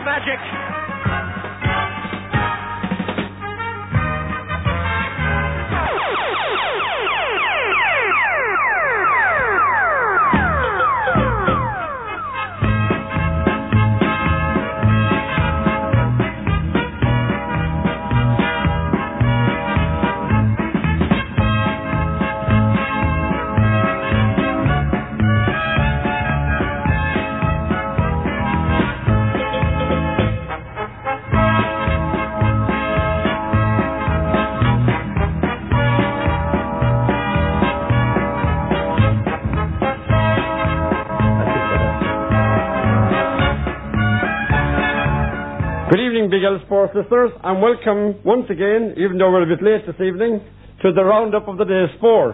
magic. Good evening, Big L Sports listeners, and welcome once again, even though we're a bit late this evening, to the roundup of the day's sport.